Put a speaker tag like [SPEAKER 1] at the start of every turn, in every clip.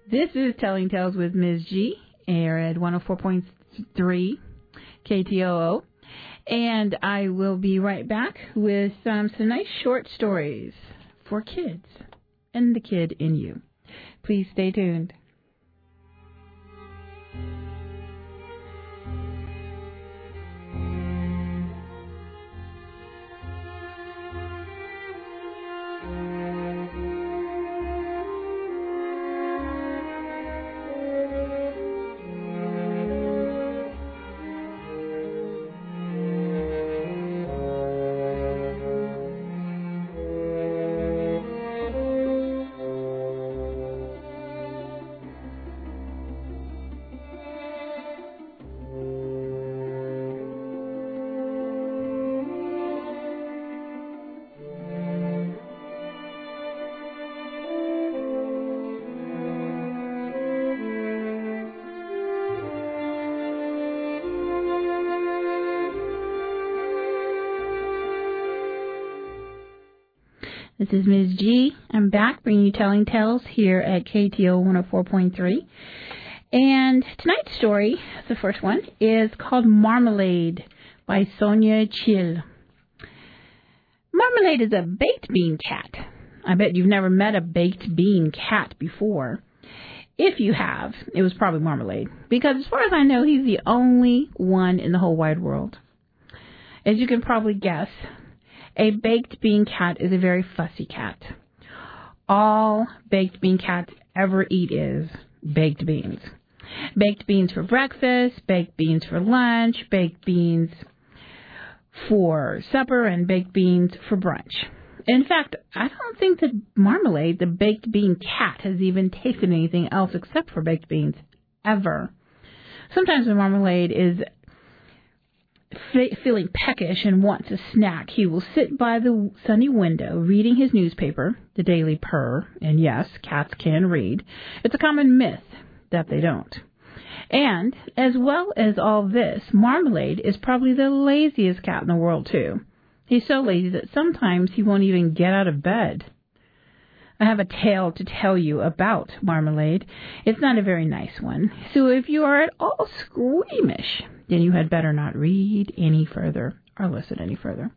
[SPEAKER 1] This is Telling Tales with Ms. G, here at 104.3 KTOO. And I will be right back with some nice short stories for kids and the kid in you. Please stay tuned. This is Ms. G. I'm back bringing you Telling Tales here at KTO 104.3. And tonight's story, the first one, is called Marmalade by Sonia Chill. Marmalade is a baked bean cat. I bet you've never met a baked bean cat before. If you have, it was probably Marmalade, because as far as I know, he's the only one in the whole wide world. As you can probably guess, a baked bean cat is a very fussy cat. All baked bean cats ever eat is baked beans. Baked beans for breakfast, baked beans for lunch, baked beans for supper, and baked beans for brunch. In fact, I don't think that Marmalade, the baked bean cat, has even tasted anything else except for baked beans, ever. Sometimes when Marmalade is feeling peckish and wants a snack, he will sit by the sunny window reading his newspaper, the Daily Purr. And yes, cats can read. It's a common myth that they don't. And as well as all this, Marmalade is probably the laziest cat in the world, too. He's so lazy that sometimes he won't even get out of bed. I have a tale to tell you about Marmalade. It's not a very nice one. So if you are at all squeamish, then you had better not read any further or listen any further.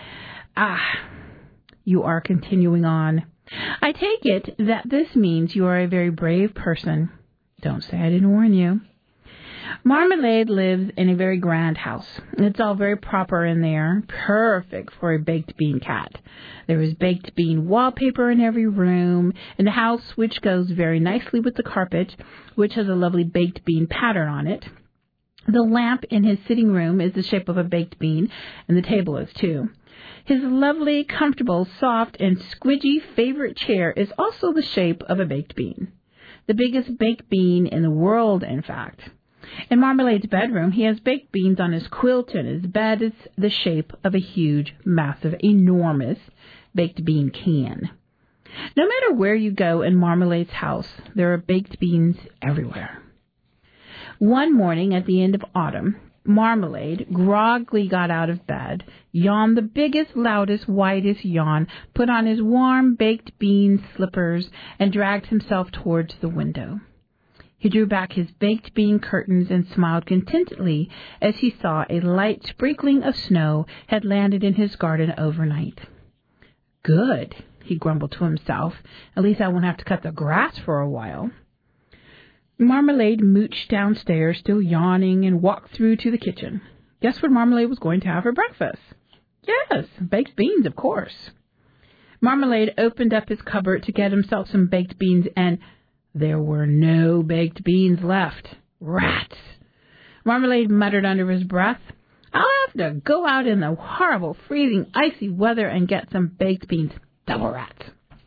[SPEAKER 1] You are continuing on. I take it that this means you are a very brave person. Don't say I didn't warn you. Marmalade lives in a very grand house. It's all very proper in there, perfect for a baked bean cat. There is baked bean wallpaper in every room in the house, which goes very nicely with the carpet, which has a lovely baked bean pattern on it. The lamp in his sitting room is the shape of a baked bean, and the table is too. His lovely, comfortable, soft, and squidgy favorite chair is also the shape of a baked bean. The biggest baked bean in the world, in fact. In Marmalade's bedroom, he has baked beans on his quilt, and his bed is the shape of a huge, massive, enormous baked bean can. No matter where you go in Marmalade's house, there are baked beans everywhere. One morning at the end of autumn, Marmalade groggily got out of bed, yawned the biggest, loudest, widest yawn, put on his warm baked bean slippers, and dragged himself towards the window. He drew back his baked bean curtains and smiled contentedly as he saw a light sprinkling of snow had landed in his garden overnight. Good, he grumbled to himself. At least I won't have to cut the grass for a while. Marmalade mooched downstairs, still yawning, and walked through to the kitchen. Guess what Marmalade was going to have for breakfast? Yes, baked beans, of course. Marmalade opened up his cupboard to get himself some baked beans, and there were no baked beans left. Rats! Marmalade muttered under his breath. I'll have to go out in the horrible, freezing, icy weather and get some baked beans. Double rats.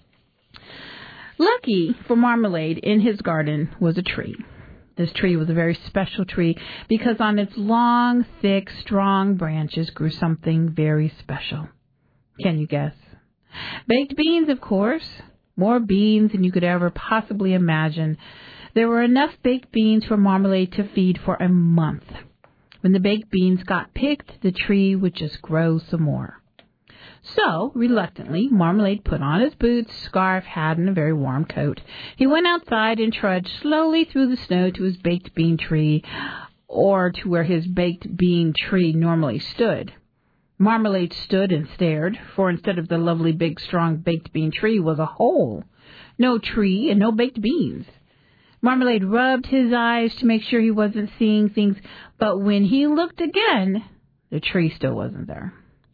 [SPEAKER 1] Lucky for Marmalade, in his garden was a tree. This tree was a very special tree because on its long, thick, strong branches grew something very special. Can you guess? Baked beans, of course. More beans than you could ever possibly imagine. There were enough baked beans for Marmalade to feed for a month. When the baked beans got picked, the tree would just grow some more. So, reluctantly, Marmalade put on his boots, scarf, hat, and a very warm coat. He went outside and trudged slowly through the snow to his baked bean tree, or to where his baked bean tree normally stood. Marmalade stood and stared, for instead of the lovely big strong baked bean tree was a hole. No tree and no baked beans. Marmalade rubbed his eyes to make sure he wasn't seeing things, but when he looked again, the tree still wasn't there.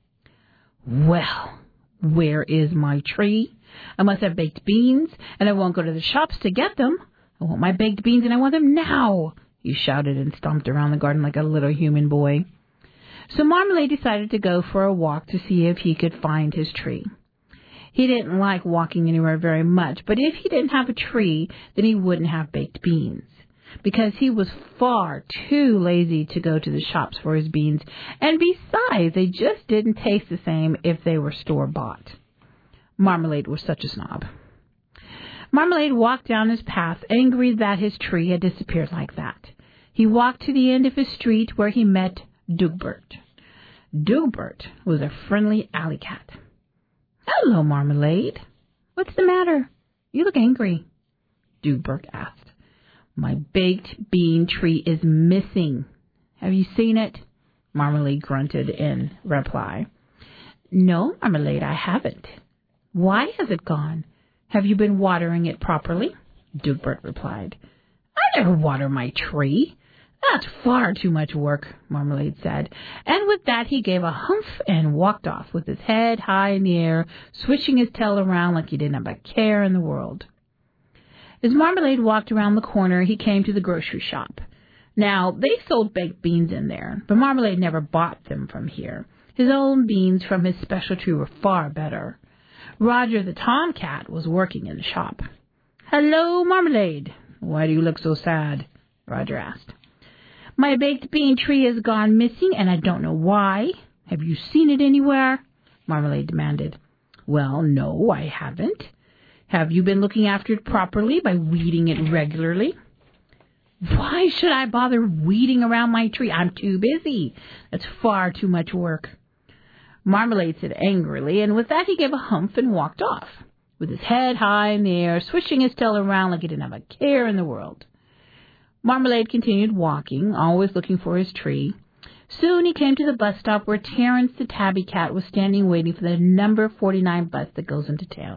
[SPEAKER 1] Well, where is my tree? I must have baked beans, and I won't go to the shops to get them. I want my baked beans, and I want them now, he shouted and stomped around the garden like a little human boy. So Marmalade decided to go for a walk to see if he could find his tree. He didn't like walking anywhere very much, but if he didn't have a tree, then he wouldn't have baked beans, because he was far too lazy to go to the shops for his beans, and besides, they just didn't taste the same if they were store-bought. Marmalade was such a snob. Marmalade walked down his path, angry that his tree had disappeared like that. He walked to the end of his street where he met Doogbert. Doogbert was a friendly alley cat. "Hello, Marmalade. What's the matter? You look angry," Doogbert asked. "My baked bean tree is missing. Have you seen it?" Marmalade grunted in reply. "No, Marmalade, I haven't." "Why has it gone? Have you been watering it properly?" Doogbert replied. "I never water my tree. That's far too much work," Marmalade said, and with that he gave a humph and walked off with his head high in the air, swishing his tail around like he didn't have a care in the world. As Marmalade walked around the corner, he came to the grocery shop. Now, they sold baked beans in there, but Marmalade never bought them from here. His own beans from his special tree were far better. Roger the tomcat was working in the shop. "Hello, Marmalade. Why do you look so sad?" Roger asked. "My baked bean tree has gone missing, and I don't know why. Have you seen it anywhere?" Marmalade demanded. "Well, no, I haven't. Have you been looking after it properly by weeding it regularly?" "Why should I bother weeding around my tree? I'm too busy. That's far too much work," Marmalade said angrily, and with that he gave a humph and walked off, with his head high in the air, swishing his tail around like he didn't have a care in the world. Marmalade continued walking, always looking for his tree. Soon he came to the bus stop where Terence the tabby cat was standing waiting for the number 49 bus that goes into town.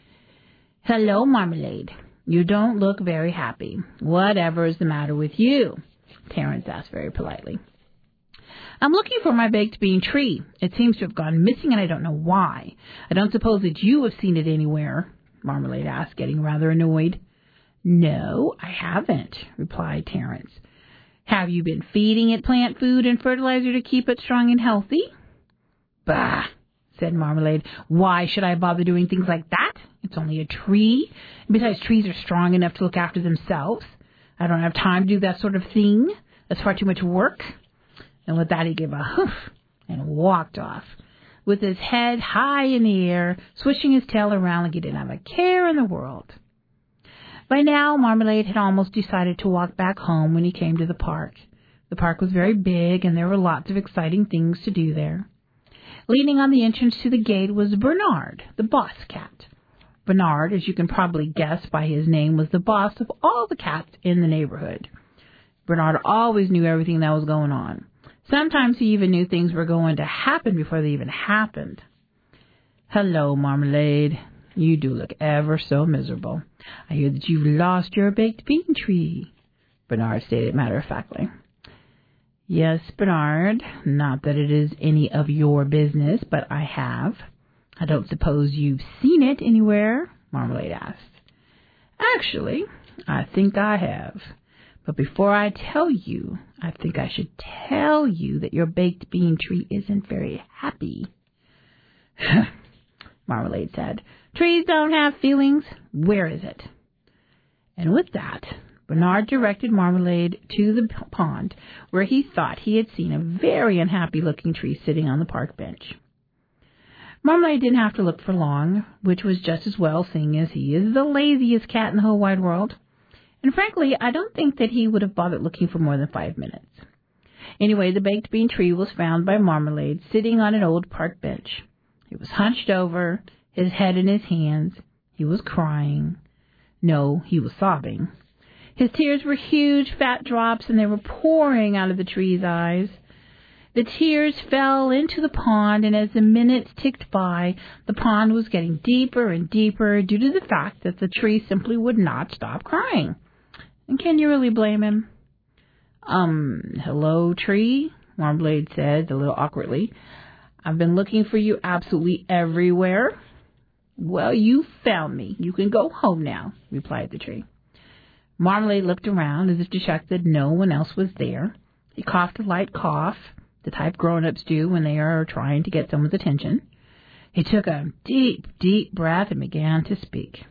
[SPEAKER 1] "Hello, Marmalade. You don't look very happy. Whatever is the matter with you?" Terence asked very politely. "I'm looking for my baked bean tree. It seems to have gone missing, and I don't know why. I don't suppose that you have seen it anywhere?" Marmalade asked, getting rather annoyed. "No, I haven't," replied Terence. "Have you been feeding it plant food and fertilizer to keep it strong and healthy?" "Bah," said Marmalade. "Why should I bother doing things like that? It's only a tree. And besides, trees are strong enough to look after themselves. I don't have time to do that sort of thing. That's far too much work." And with that he gave a humph and walked off, with his head high in the air, swishing his tail around like he didn't have a care in the world. By now, Marmalade had almost decided to walk back home when he came to the park. The park was very big, and there were lots of exciting things to do there. Leaning on the entrance to the gate was Bernard, the boss cat. Bernard, as you can probably guess by his name, was the boss of all the cats in the neighborhood. Bernard always knew everything that was going on. Sometimes he even knew things were going to happen before they even happened. "Hello, Marmalade. You do look ever so miserable. I hear that you've lost your baked bean tree," Bernard stated matter-of-factly. "Yes, Bernard. Not that it is any of your business, but I have." "I don't suppose you've seen it anywhere?" Marmalade asked. "Actually, I think I have. But before I tell you, I think I should tell you that your baked bean tree isn't very happy." Marmalade said. "Trees don't have feelings. Where is it?" And with that, Bernard directed Marmalade to the pond, where he thought he had seen a very unhappy-looking tree sitting on the park bench. Marmalade didn't have to look for long, which was just as well, seeing as he is the laziest cat in the whole wide world. And frankly, I don't think that he would have bothered looking for more than 5 minutes. Anyway, the baked bean tree was found by Marmalade, sitting on an old park bench. He was hunched over, his head in his hands. He was crying. No, he was sobbing. His tears were huge, fat drops, and they were pouring out of the tree's eyes. The tears fell into the pond, and as the minutes ticked by, the pond was getting deeper and deeper due to the fact that the tree simply would not stop crying. And can you really blame him? Hello, tree, Marmalade said a little awkwardly. I've been looking for you absolutely everywhere. Well, you found me. You can go home now, replied the tree. Marmalade looked around as if to check that no one else was there. He coughed a light cough, the type grown-ups do when they are trying to get someone's attention. He took a deep, deep breath and began to speak.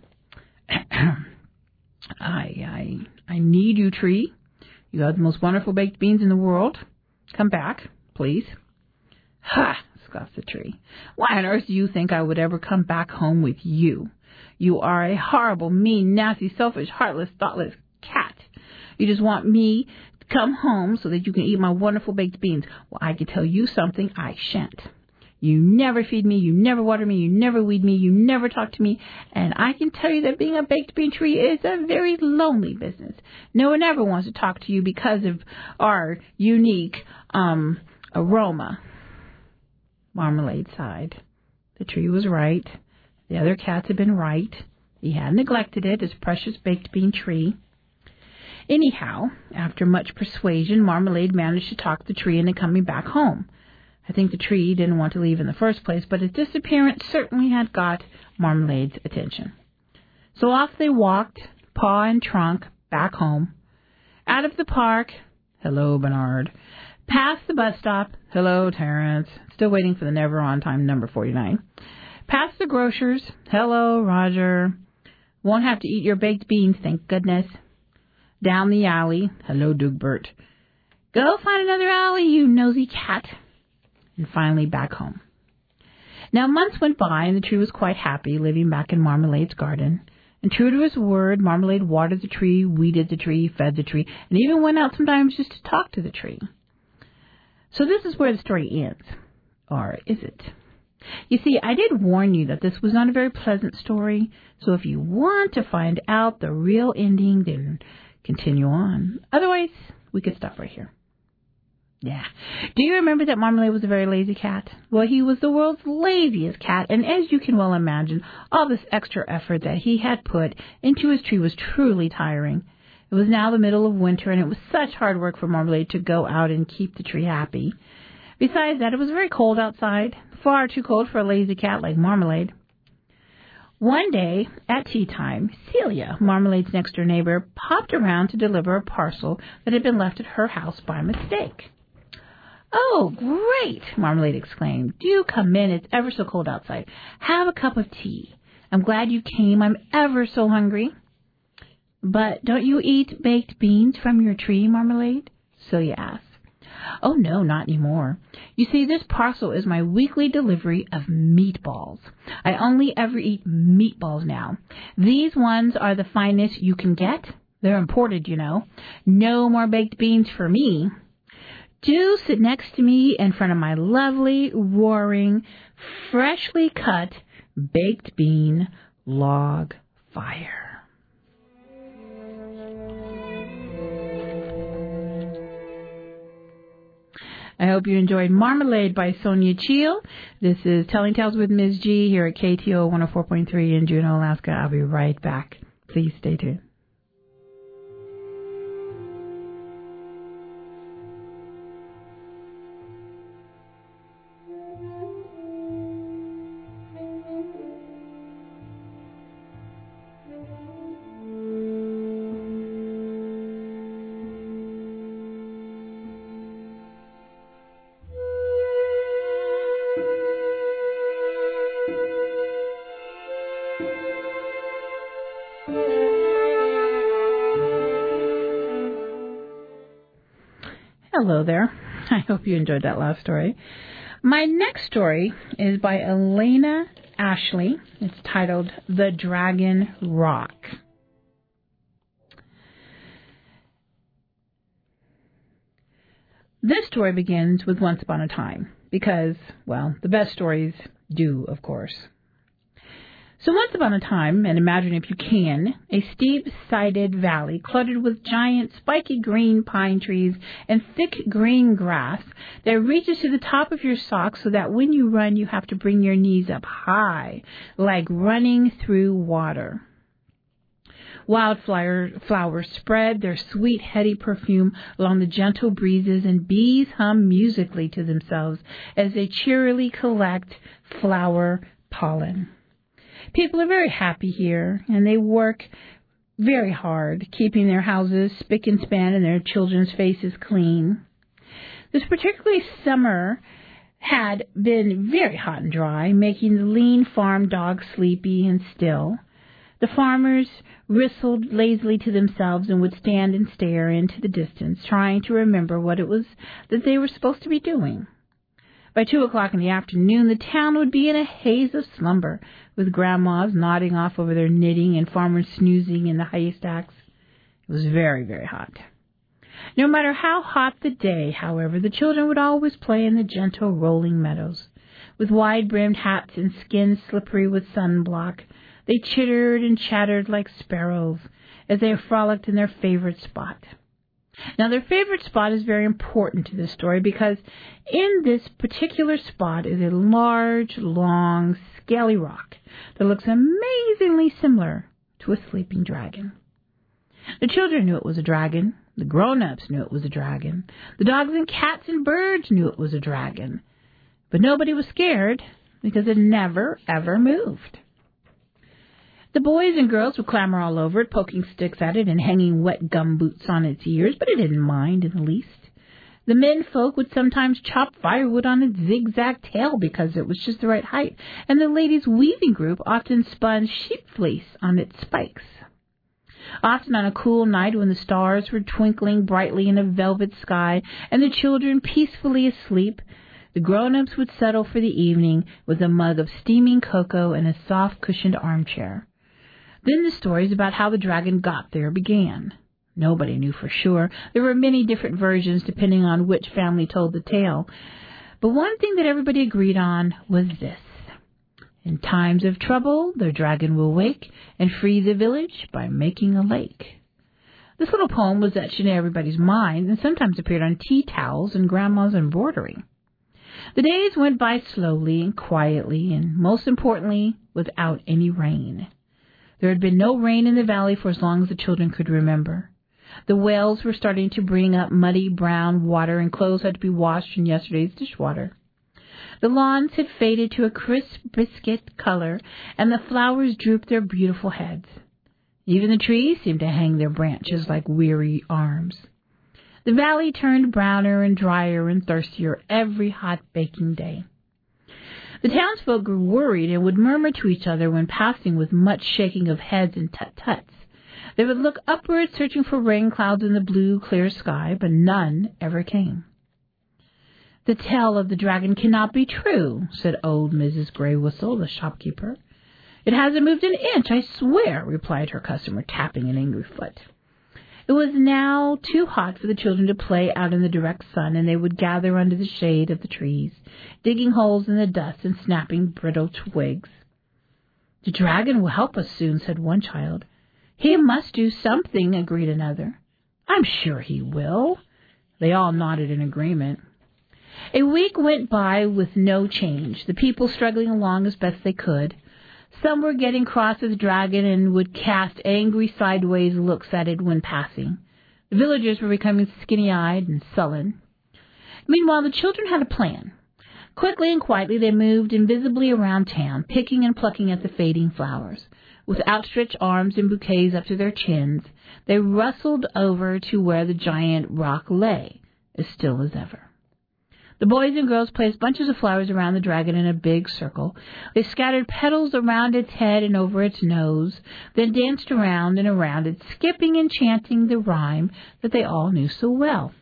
[SPEAKER 1] I need you, tree. You have the most wonderful baked beans in the world. Come back, please. Ha! Scoffed the tree. Why on earth do you think I would ever come back home with you? You are a horrible, mean, nasty, selfish, heartless, thoughtless cat. You just want me to come home so that you can eat my wonderful baked beans. Well, I can tell you something, I shan't. You never feed me, you never water me, you never weed me, you never talk to me, and I can tell you that being a baked bean tree is a very lonely business. No one ever wants to talk to you because of our unique aroma. Marmalade sighed. The tree was right. The other cats had been right. He had neglected it, his precious baked bean tree. Anyhow, after much persuasion, Marmalade managed to talk the tree into coming back home. I think the tree didn't want to leave in the first place, but his disappearance certainly had got Marmalade's attention. So off they walked, paw and trunk, back home. Out of the park, hello, Bernard. Past the bus stop, hello, Terrence. Still waiting for the never-on-time number 49. Past the grocer's, hello, Roger. Won't have to eat your baked beans, thank goodness. Down the alley, hello, Dugbert. Go find another alley, you nosy cat. And finally back home. Now months went by, and the tree was quite happy living back in Marmalade's garden. And true to his word, Marmalade watered the tree, weeded the tree, fed the tree, and even went out sometimes just to talk to the tree. So this is where the story ends. Or is it? You see, I did warn you that this was not a very pleasant story, so if you want to find out the real ending, then continue on. Otherwise, we could stop right here. Yeah. Do you remember that Marmalade was a very lazy cat? Well, he was the world's laziest cat, and as you can well imagine, all this extra effort that he had put into his tree was truly tiring. It was now the middle of winter, and it was such hard work for Marmalade to go out and keep the tree happy. Besides that, it was very cold outside, far too cold for a lazy cat like Marmalade. One day, at tea time, Celia, Marmalade's next-door neighbor, popped around to deliver a parcel that had been left at her house by mistake. Oh, great, Marmalade exclaimed. Do come in. It's ever so cold outside. Have a cup of tea. I'm glad you came. I'm ever so hungry. But don't you eat baked beans from your tree, Marmalade? Celia asked. Oh, no, not anymore. You see, this parcel is my weekly delivery of meatballs. I only ever eat meatballs now. These ones are the finest you can get. They're imported, you know. No more baked beans for me. Do sit next to me in front of my lovely, roaring, freshly cut baked bean log fire. I hope you enjoyed Marmalade by Sonia Cheel. This is Telling Tales with Ms. G here at KTO 104.3 in Juneau, Alaska. I'll be right back. Please stay tuned. Hello there. I hope you enjoyed that last story. My next story is by Elena Ashley. It's titled The Dragon Rock. This story begins with Once Upon a Time, because, well, the best stories do, of course. So once upon a time, and imagine if you can, a steep-sided valley cluttered with giant spiky green pine trees and thick green grass that reaches to the top of your socks so that when you run you have to bring your knees up high, like running through water. Wildflowers spread their sweet, heady perfume along the gentle breezes, and bees hum musically to themselves as they cheerily collect flower pollen. People are very happy here, and they work very hard, keeping their houses spick and span and their children's faces clean. This particular summer had been very hot and dry, making the lean farm dogs sleepy and still. The farmers whistled lazily to themselves and would stand and stare into the distance, trying to remember what it was that they were supposed to be doing. By 2 o'clock in the afternoon, the town would be in a haze of slumber, with grandmas nodding off over their knitting and farmers snoozing in the haystacks. It was very, very hot. No matter how hot the day, however, the children would always play in the gentle rolling meadows. With wide-brimmed hats and skins slippery with sunblock, they chittered and chattered like sparrows as they frolicked in their favorite spot. Now, their favorite spot is very important to this story because in this particular spot is a large, long, scaly rock that looks amazingly similar to a sleeping dragon. The children knew it was a dragon. The grown-ups knew it was a dragon. The dogs and cats and birds knew it was a dragon. But nobody was scared because it never, ever moved. The boys and girls would clamber all over it, poking sticks at it and hanging wet gum boots on its ears, but it didn't mind in the least. The men folk would sometimes chop firewood on its zigzag tail because it was just the right height, and the ladies' weaving group often spun sheep fleece on its spikes. Often on a cool night when the stars were twinkling brightly in a velvet sky and the children peacefully asleep, the grown-ups would settle for the evening with a mug of steaming cocoa and a soft cushioned armchair. Then the stories about how the dragon got there began. Nobody knew for sure. There were many different versions depending on which family told the tale. But one thing that everybody agreed on was this. In times of trouble, the dragon will wake and free the village by making a lake. This little poem was etched in everybody's mind and sometimes appeared on tea towels and grandma's embroidery. The days went by slowly and quietly and, most importantly, without any rain. There had been no rain in the valley for as long as the children could remember. The wells were starting to bring up muddy brown water, and clothes had to be washed in yesterday's dishwater. The lawns had faded to a crisp biscuit color, and the flowers drooped their beautiful heads. Even the trees seemed to hang their branches like weary arms. The valley turned browner and drier and thirstier every hot baking day. The townsfolk grew worried and would murmur to each other when passing with much shaking of heads and tut-tuts. They would look upward, searching for rain clouds in the blue, clear sky, but none ever came. "The tale of the dragon cannot be true," said old Mrs. Grey Whistle, the shopkeeper. "It hasn't moved an inch, I swear," replied her customer, tapping an angry foot. It was now too hot for the children to play out in the direct sun, and they would gather under the shade of the trees, digging holes in the dust and snapping brittle twigs. "The dragon will help us soon," said one child. "He must do something," agreed another. "I'm sure he will." They all nodded in agreement. A week went by with no change, the people struggling along as best they could. Some were getting cross with the dragon and would cast angry sideways looks at it when passing. The villagers were becoming skinny-eyed and sullen. Meanwhile, the children had a plan. Quickly and quietly they moved invisibly around town, picking and plucking at the fading flowers. With outstretched arms and bouquets up to their chins, they rustled over to where the giant rock lay, as still as ever. The boys and girls placed bunches of flowers around the dragon in a big circle. They scattered petals around its head and over its nose, then danced around and around it, skipping and chanting the rhyme that they all knew so well.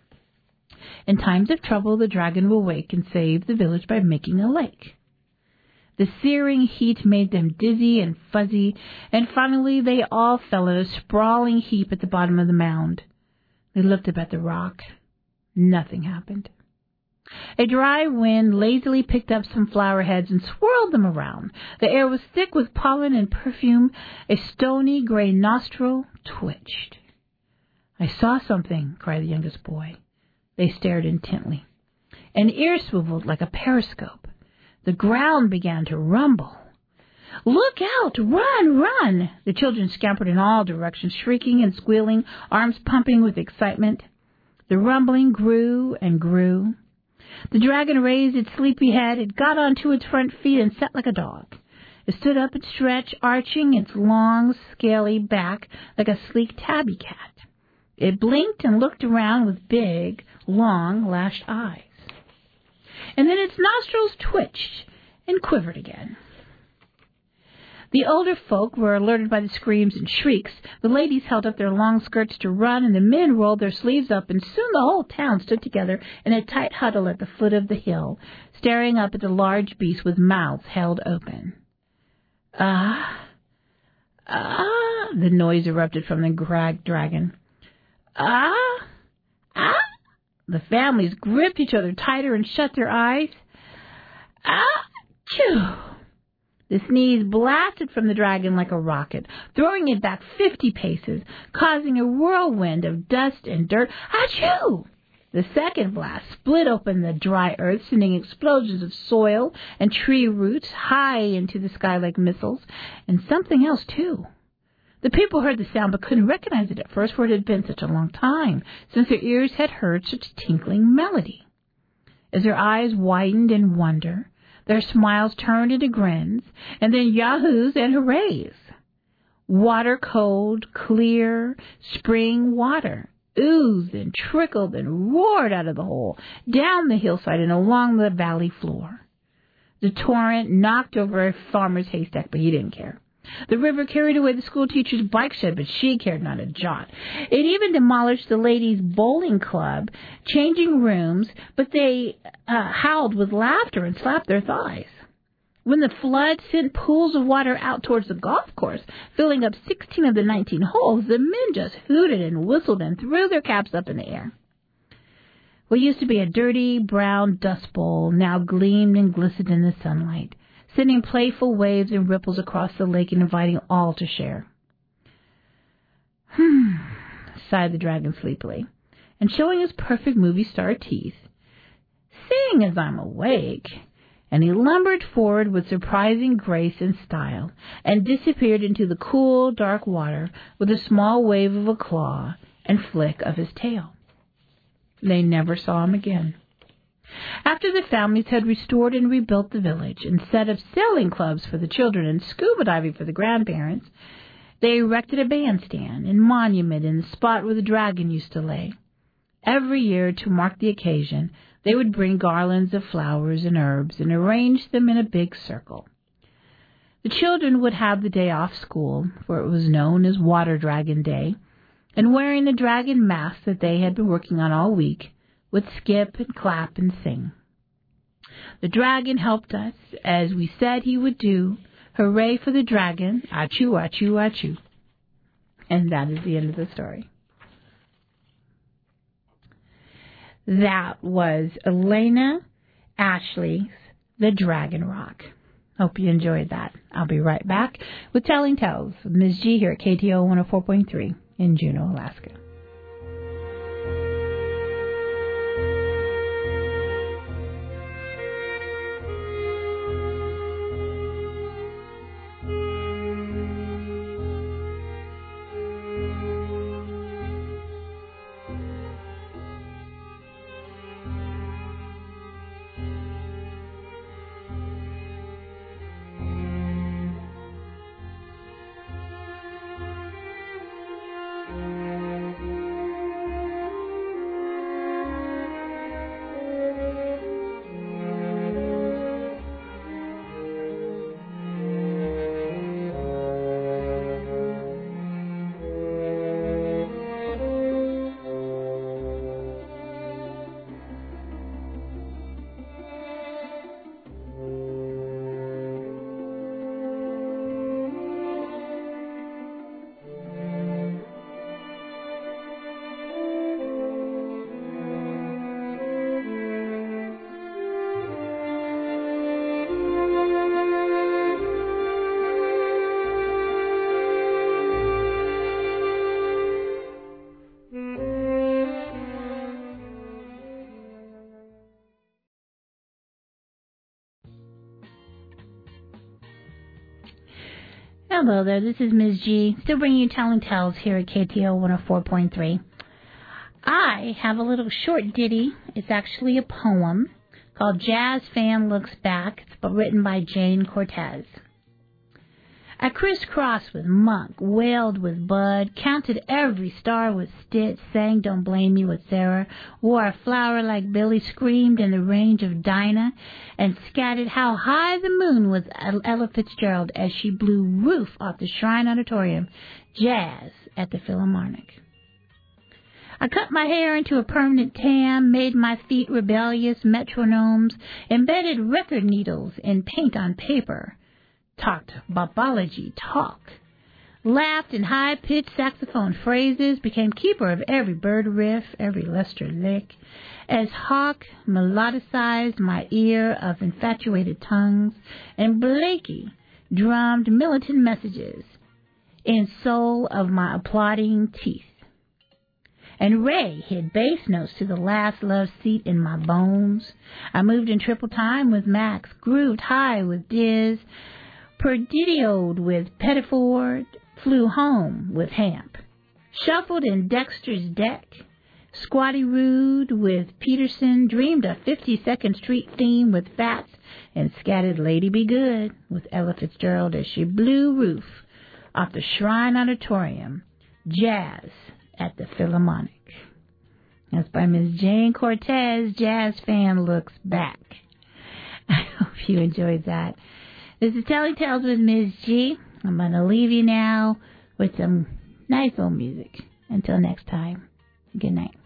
[SPEAKER 1] In times of trouble, the dragon will wake and save the village by making a lake. The searing heat made them dizzy and fuzzy, and finally they all fell in a sprawling heap at the bottom of the mound. They looked up at the rock. Nothing happened. A dry wind lazily picked up some flower heads and swirled them around. The air was thick with pollen and perfume. A stony gray nostril twitched. "I saw something," cried the youngest boy. They stared intently. An ear swiveled like a periscope. The ground began to rumble. "Look out! Run! Run!" The children scampered in all directions, shrieking and squealing, arms pumping with excitement. The rumbling grew and grew. The dragon raised its sleepy head. It got onto its front feet and sat like a dog. It stood up and stretched, arching its long, scaly back like a sleek tabby cat. It blinked and looked around with big, long, lashed eyes. And then its nostrils twitched and quivered again. The older folk were alerted by the screams and shrieks. The ladies held up their long skirts to run, and the men rolled their sleeves up, and soon the whole town stood together in a tight huddle at the foot of the hill, staring up at the large beast with mouths held open. "Ah! Ah!" the noise erupted from the dragon. "Ah! Ah!" The families gripped each other tighter and shut their eyes. "Ah! Chew!" The sneeze blasted from the dragon like a rocket, throwing it back 50 paces, causing a whirlwind of dust and dirt. Achoo! The second blast split open the dry earth, sending explosions of soil and tree roots high into the sky like missiles, and something else, too. The people heard the sound but couldn't recognize it at first, for it had been such a long time since their ears had heard such tinkling melody. As their eyes widened in wonder, their smiles turned into grins, and then yahoos and hoorays. Water cold, clear, spring water oozed and trickled and roared out of the hole, down the hillside and along the valley floor. The torrent knocked over a farmer's haystack, but he didn't care. The river carried away the schoolteacher's bike shed, but she cared not a jot. It even demolished the ladies' bowling club, changing rooms, but they howled with laughter and slapped their thighs. When the flood sent pools of water out towards the golf course, filling up 16 of the 19 holes, the men just hooted and whistled and threw their caps up in the air. What used to be a dirty brown dust bowl now gleamed and glistened in the sunlight, sending playful waves and ripples across the lake and inviting all to share. Sighed the dragon sleepily, and showing his perfect movie star teeth. "Seeing as I'm awake," and he lumbered forward with surprising grace and style, and disappeared into the cool, dark water with a small wave of a claw and flick of his tail. They never saw him again. After the families had restored and rebuilt the village and set up sailing clubs for the children and scuba diving for the grandparents, they erected a bandstand and monument in the spot where the dragon used to lay. Every year, to mark the occasion, they would bring garlands of flowers and herbs and arrange them in a big circle. The children would have the day off school, for it was known as Water Dragon Day, and wearing the dragon mask that they had been working on all week, would skip and clap and sing. The dragon helped us, as we said he would do. Hooray for the dragon, achoo, achoo, achoo. And that is the end of the story. That was Elena Ashley's The Dragon Rock. Hope you enjoyed that. I'll be right back with Telling Tales with Ms. G here at KTO 104.3 in Juneau, Alaska. Hello there, this is Ms. G, still bringing you Telling Tales here at KTO 104.3. I have a little short ditty. It's actually a poem called Jazz Fan Looks Back. It's written by Jane Cortez. I crisscrossed with Monk, wailed with Bud, counted every star with Stitch, sang Don't Blame Me with Sarah, wore a flower like Billy, screamed in the range of Dinah, and scattered How High the Moon with Ella Fitzgerald as she blew roof off the Shrine Auditorium, jazz at the Philharmonic. I cut my hair into a permanent tam, made my feet rebellious metronomes, embedded record needles in paint on paper, talked bopology talk, laughed in high-pitched saxophone phrases, became keeper of every bird riff, every Lester lick, as Hawk melodicized my ear of infatuated tongues, and Blakey drummed militant messages in soul of my applauding teeth. And Ray hid bass notes to the last love seat in my bones. I moved in triple time with Max, grooved high with Diz, perdidioed with Pettiford, flew home with Hamp, shuffled in Dexter's deck, squatty-rooed with Peterson, dreamed a 52nd Street theme with Fats, and scattered Lady Be Good with Ella Fitzgerald as she blew roof off the Shrine Auditorium, jazz at the Philharmonic. That's by Miss Jane Cortez, Jazz Fan Looks Back. I hope you enjoyed that. This is Telling Tales with Ms. G. I'm going to leave you now with some nice old music. Until next time, good night.